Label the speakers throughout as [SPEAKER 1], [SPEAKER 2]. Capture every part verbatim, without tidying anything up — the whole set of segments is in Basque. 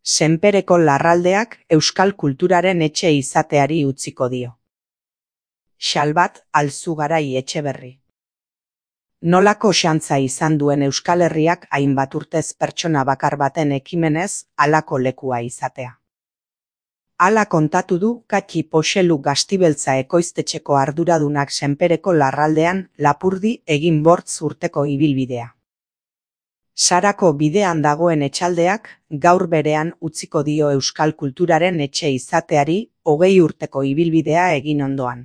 [SPEAKER 1] Senpereko Larraldeak euskal kulturaren etxe izateari utziko dio. Xalbat Alzugarai Etxeberri. Nolako xantza izan duen Euskal Herriak hainbat urtez pertsona bakar baten ekimenez halako lekua izatea. Hala kontatu du Katxi Poxelu Gaztibeltza ekoiztetxeko arduradunak Senpereko Larraldean lapurdi egin bortz urteko ibilbidea. Sarako bidean dagoen etxaldeak gaur berean utziko dio euskal kulturaren etxe izateari hogei urteko ibilbidea egin ondoan.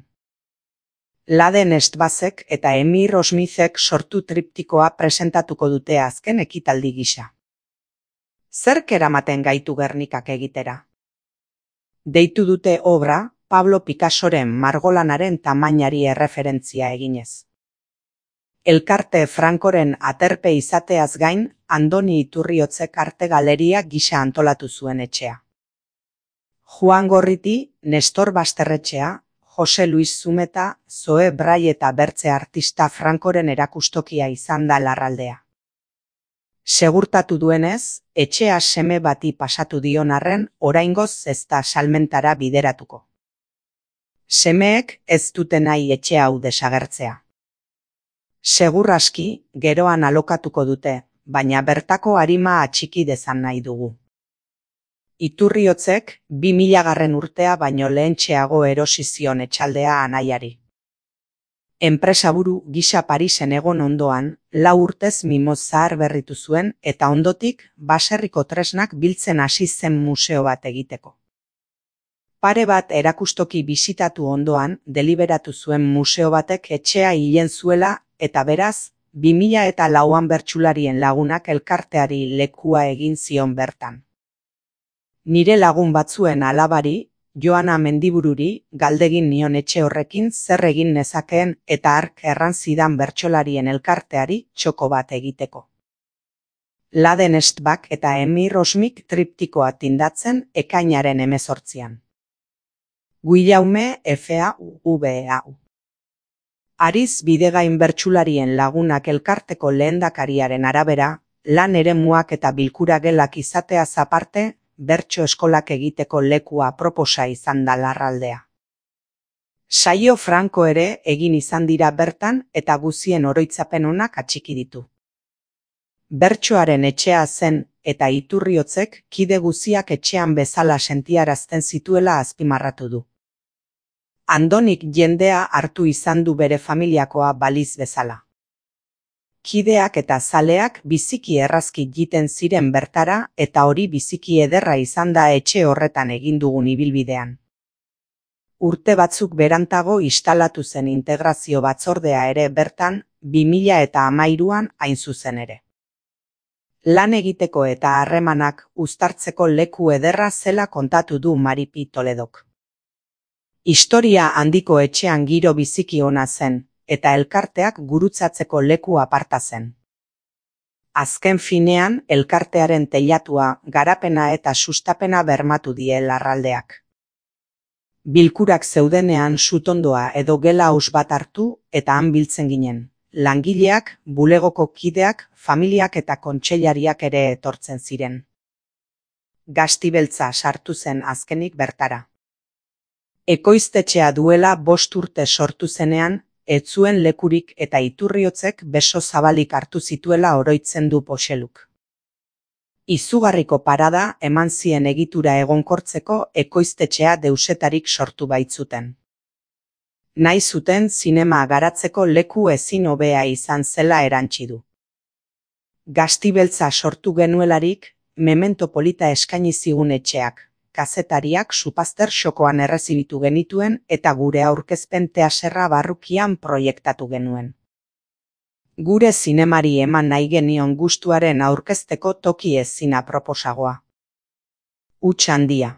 [SPEAKER 1] Laden Estbazek eta Emir Osmizek sortu triptikoa presentatuko dute azken ekitaldi gisa. Zerk eramaten gaitu Gernikak egitera? Deitu dute obra Pablo Picassoren margolanaren tamainari erreferentzia eginez. Elkarte Frankoren aterpe izateaz gain, Andoni Iturriotzek arte galeria gisa antolatu zuen etxea. Juan Gorriti, Nestor Basterretxea, Jose Luis Zumeta, Zoe Brai eta bertze artista Frankoren erakustokia izan da Larraldea. Segurtatu duenez, etxea seme bati pasatu dion arren, oraingoz ez da salmentara bideratuko. Semeek ez dute nahi etxe hau desagertzea. Segur aski, geroan alokatuko dute, baina bertako arima atxiki dezan nahi dugu. Iturriotzek bi milagarren urtea baino lehentxeago erosi zion etxaldea anaiari. Enpresaburu gisa Parisen egon ondoan, lau urtez mimoz zahar berritu zuen eta ondotik baserriko tresnak biltzen hasi zen museo bat egiteko. Pare bat erakustoki bisitatu ondoan, deliberatu zuen museo batek etxea hilen zuela eta beraz, bi mila eta lauan bertsularien lagunak elkarteari lekua egin zion bertan. Nire lagun batzuen alabari, Joana Mendibururi, galdegin nion etxe horrekin zer egin nezakeen eta hark erran zidan bertsolarien elkarteari txoko bat egiteko. Laden Estbak eta Emir Osmik triptikoa tindatzen ekainaren hemezortzian. Guillaume F A U V A U. Ariz Bidegain bertsularien lagunak elkarteko lehendakariaren arabera, lan eremuak eta bilkura gelak izateaz aparte, bertso eskolak egiteko lekua proposa izan da Larraldea. Saio franko ere egin izan dira bertan eta guzien oroitzapen onak atxiki ditu. Bertsoaren etxea zen eta Iturriotzek kide guziak etxean bezala sentiarazten zituela azpimarratu du. Andonik jendea hartu izan du bere familiakoa baliz bezala. Kideak eta zaleak biziki errazki jiten ziren bertara eta hori biziki ederra izan da etxe horretan egin dugun ibilbidean. Urte batzuk berantago instalatu zen integrazio batzordea ere bertan, bi mila eta hamairuan hain zuzen ere. Lan egiteko eta harremanak uztartzeko leku ederra zela kontatu du Maripi Toledok. Historia handiko etxean giro biziki ona zen, eta elkarteak gurutzatzeko leku aparta zen. Azken finean, elkartearen teilatua, garapena eta sustapena bermatu die Larraldeak. Bilkurak zeudenean sutondoa edo gela haus bat hartu eta han biltzen ginen. Langileak, bulegoko kideak, familiak eta kontseilariak ere etortzen ziren. Gaztibeltza sartu zen azkenik bertara. Ekoiztetxea duela bost urte sortu zenean, ez zuen lekurik eta Iturriotzek beso zabalik hartu zituela oroitzen du Poxeluk. Izugarriko parada eman zien egitura egonkortzeko ekoiztetxea deusetarik sortu baitzuten. Nahi zuten zinema garatzeko leku ezin hobea izan zela erantsi du. Gaztibeltza sortu genuelarik, memento polita eskaini zigun etxeak. Kazetariak supazter xokoan errezibitu genituen eta gure aurkezpen teaserra barrukian proiektatu genuen. Gure zinemari eman nahi genion gustuaren aurkezteko toki ezina proposagoa. Huts handia.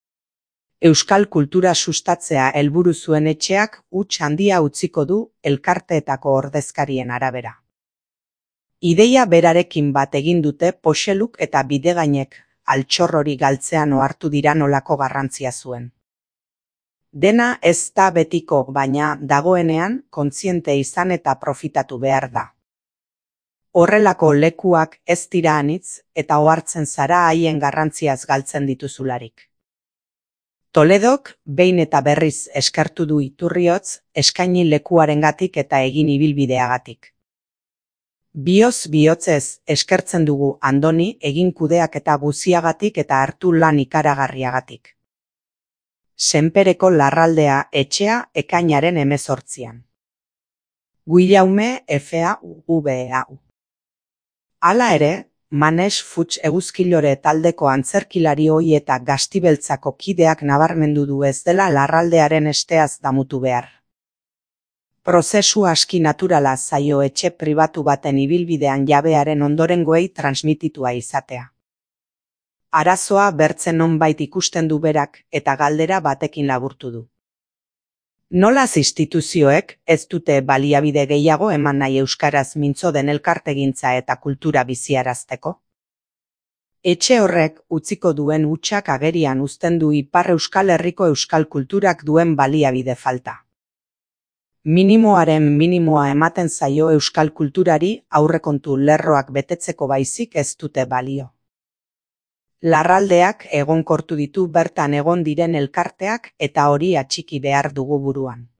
[SPEAKER 1] Euskal kultura sustatzea helburu zuen etxeak huts handia utziko du elkarteetako ordezkarien arabera. Ideia berarekin bat egin dute Poxeluk eta Bidegainek, altxor hori galtzean ohartu dira nolako garrantzia zuen. Dena ez da betiko, baina dagoenean kontziente izan eta profitatu behar da. Horrelako lekuak ez dira anitz eta ohartzen zara haien garrantziaz galtzen dituzularik. Toledok behin eta berriz eskertu du Iturriotz eskaini lekuarengatik eta egin ibilbideagatik. Bioz bihotzez eskertzen dugu Andoni egin kudeaketa guziagatik eta hartu lan ikaragarriagatik. Senpereko Larraldea etxea ekainaren hemezortzian. Guillaume F A U V A U. Hala ere, Manes Futs eguzkilore taldeko antzerkilari ohi eta Gaztibeltzako kideak nabarmendu du ez dela Larraldearen esteaz damutu behar. Prozesu aski naturala zaio etxe pribatu baten ibilbidean jabearen ondorengoei transmititua izatea. Arazoa bertzen nonbait ikusten du berak eta galdera batekin laburtu du. Nolaz instituzioek ez dute baliabide gehiago eman nahi euskaraz mintzo den elkartegintza eta kultura biziarazteko? Etxe horrek utziko duen hutsak agerian uzten du Ipar Euskal Herriko euskal kulturak duen baliabide falta. Minimoaren minimoa ematen zaio euskal kulturari aurrekontu lerroak betetzeko baizik ez dute balio. Larraldeak egonkortu ditu bertan egon diren elkarteak eta hori atxiki behar dugu buruan.